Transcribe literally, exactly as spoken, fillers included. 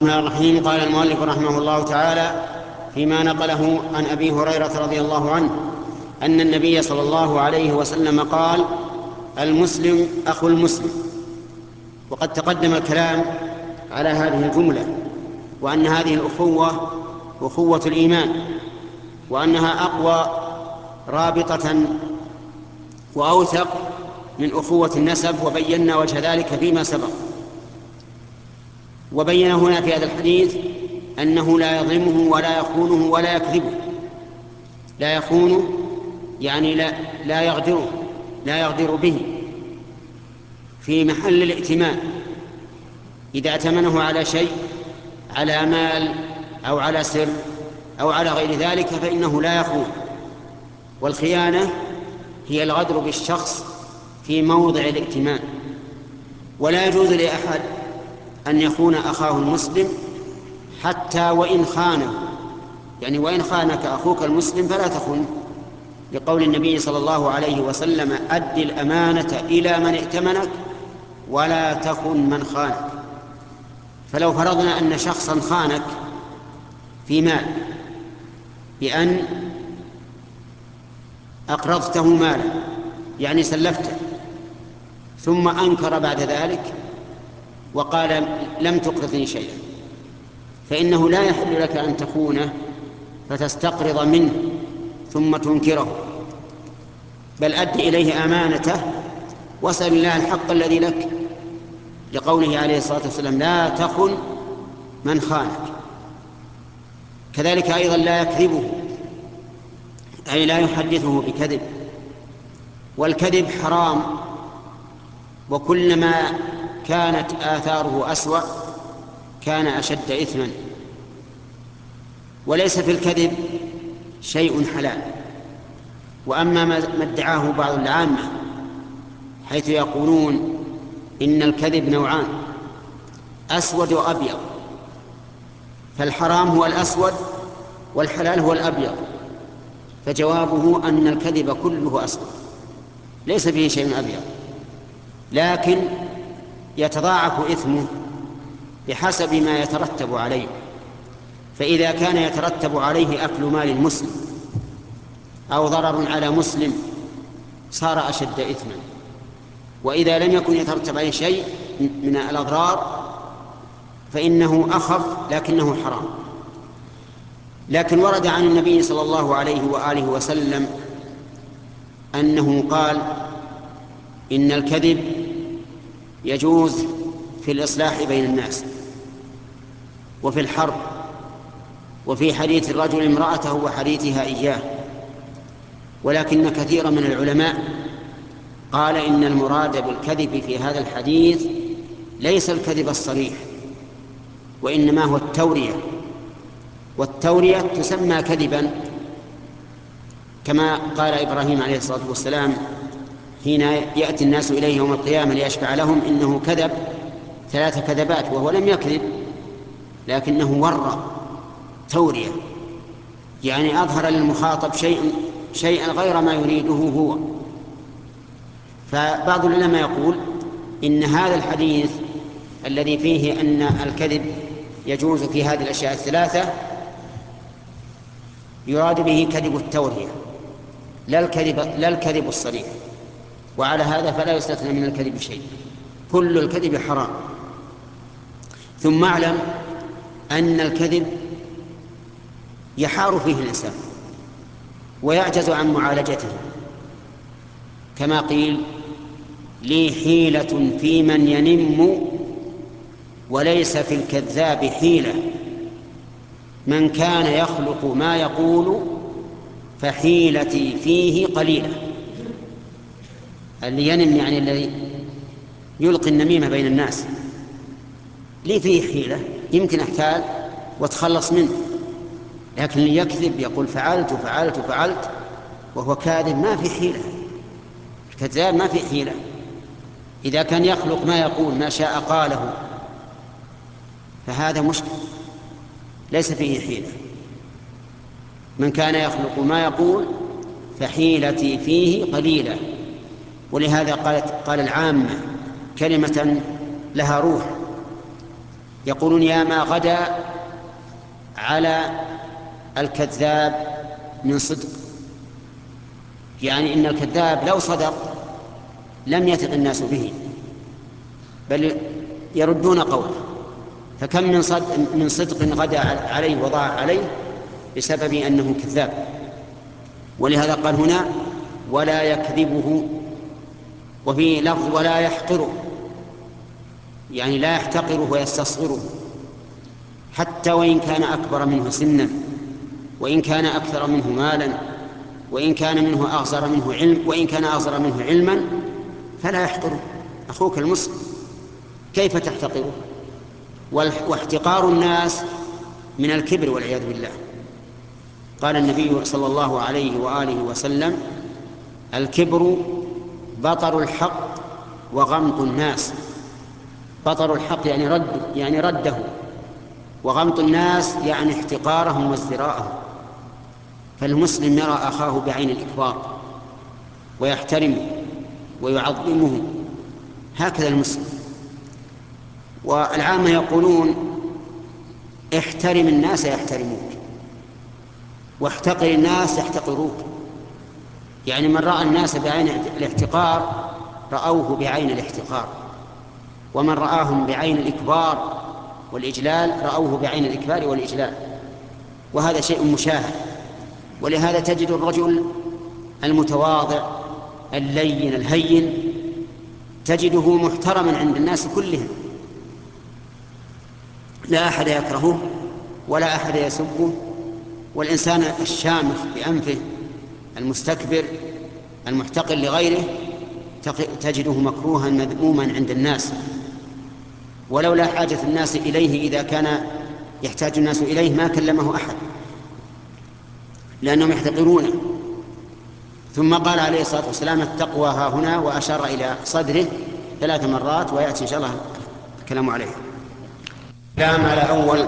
الرحمن الرحيم. قال المؤلف رحمه الله تعالى فيما نقله عن أبي هريرة رضي الله عنه أن النبي صلى الله عليه وسلم قال: المسلم أخو المسلم. وقد تقدم الكلام على هذه الجملة، وأن هذه الأخوة أخوة الإيمان، وأنها أقوى رابطة وأوثق من أخوة النسب، وبينا وجه ذلك فيما سبق. وبين هنا في هذا الحديث أنه لا يظلمه ولا يخونه ولا يكذبه. لا يخونه يعني لا, لا يغدره لا يغدر به في محل الائتمان. إذا ائتمنه على شيء، على مال أو على سر أو على غير ذلك، فإنه لا يخون. والخيانة هي الغدر بالشخص في موضع الائتمان. ولا يجوز لأحد أن يخون أخاه المسلم حتى وإن خانه، يعني وإن خانك أخوك المسلم فلا تخونه، لقول النبي صلى الله عليه وسلم: أد الأمانة إلى من ائتمنك ولا تخن من خانك. فلو فرضنا أن شخصا خانك في مال بأن أقرضته مالا، يعني سلفته، ثم أنكر بعد ذلك وقال: لم تقرضني شيئا، فإنه لا يحل لك أن تخونه فتستقرض منه ثم تنكره، بل أد إليه أمانته واسأل الله الحق الذي لك، لقوله عليه الصلاة والسلام: لا تخن من خانك. كذلك أيضا لا يكذبه، أي لا يحدثه بكذب. والكذب حرام، وكلما كانت آثاره أسوأ كان أشد إثما. وليس في الكذب شيء حلال. وأما ما ادعاه بعض العامة حيث يقولون إن الكذب نوعان: أسود وأبيض، فالحرام هو الأسود والحلال هو الأبيض، فجوابه أن الكذب كله أسود ليس فيه شيء أبيض، لكن يتضاعف إثمه بحسب ما يترتب عليه. فإذا كان يترتب عليه أكل مال المسلم أو ضرر على مسلم صار أشد إثما، وإذا لم يكن يترتب عليه شيء من الأضرار فإنه أخف لكنه حرام. لكن ورد عن النبي صلى الله عليه وآله وسلم أنه قال: إن الكذب يجوز في الإصلاح بين الناس وفي الحرب، وفي حديث الرجل امرأته وحديثها إياه. ولكن كثيرا من العلماء قال إن المراد بالكذب في هذا الحديث ليس الكذب الصريح، وإنما هو التورية. والتورية تسمى كذبا، كما قال إبراهيم عليه الصلاة والسلام حين يأتي الناس إليه يوم القيامة ليشفع لهم: إنه كذب ثلاث كذبات، وهو لم يكذب لكنه ورى. تورية يعني أظهر للمخاطب شيء شيئا غير ما يريده هو. فبعض العلماء يقول إن هذا الحديث الذي فيه أن الكذب يجوز في هذه الأشياء الثلاثة يراد به كذب التورية لا الكذب, لا الكذب الصريح. وعلى هذا فلا يستثنى من الكذب شيء، كل الكذب حرام. ثم اعلم أن الكذب يحار فيه الإنسان ويعجز عن معالجته، كما قيل: لي حيلة في من ينم وليس في الكذاب حيلة، من كان يخلق ما يقول فحيلتي فيه قليلة. اللي ينم يعني الذي يلقي النميمة بين الناس، لي فيه حيلة يمكن أحتال واتخلص منه، لكن اللي يكذب يقول فعلت فعلت فعلت وهو كاذب ما في حيلة. الكذاب ما في حيلة. إذا كان يخلق ما يقول ما شاء قاله فهذا مشكل، ليس فيه حيلة. من كان يخلق ما يقول فحيلتي فيه قليلة. ولهذا قالت قال العامة كلمة لها روح: يقولون يا ما غدا على الكذاب من صدق، يعني إن الكذاب لو صدق لم يثق الناس به بل يردون قوله، فكم من صدق, من صدق غدا عليه وضاع عليه بسبب أنه كذاب. ولهذا قال هنا ولا يكذبه، وفي لفظ ولا يحقره، يعني لا يحتقره ويستصغره حتى وإن كان أكبر منه سنا، وإن كان أكثر منه مالا، وإن كان منه أغزر منه علم وإن كان أغزر منه علما فلا يحقره. أخوك المسلم كيف تحتقره؟ واحتقار الناس من الكبر والعياذ بالله. قال النبي صلى الله عليه وآله وسلم الكبر بطر الحق وغمط الناس. بطر الحق يعني رد يعني رده، وغمط الناس يعني احتقارهم وازدراءهم. فالمسلم يرى أخاه بعين الإكبار ويحترمه ويعظمه، هكذا المسلم. والعامة يقولون احترم الناس يحترموك، واحتقر الناس يحتقروك. يعني من رأى الناس بعين الاحتقار رأوه بعين الاحتقار، ومن رآهم بعين الإكبار والإجلال رأوه بعين الإكبار والإجلال، وهذا شيء مشاهد. ولهذا تجد الرجل المتواضع اللين الهين تجده محترما عند الناس كلهم، لا أحد يكرهه ولا أحد يسبه. والإنسان الشامخ بأنفه المستكبر المحتقر لغيره تجده مكروها مذموما عند الناس، ولولا حاجة الناس إليه إذا كان يحتاج الناس إليه ما كلمه أحد لأنهم يحتقرونه. ثم قال عليه الصلاة والسلام التقوى ها هنا، وأشار إلى صدره ثلاث مرات، ويأتي إن شاء الله الكلام عليه. كلام على أول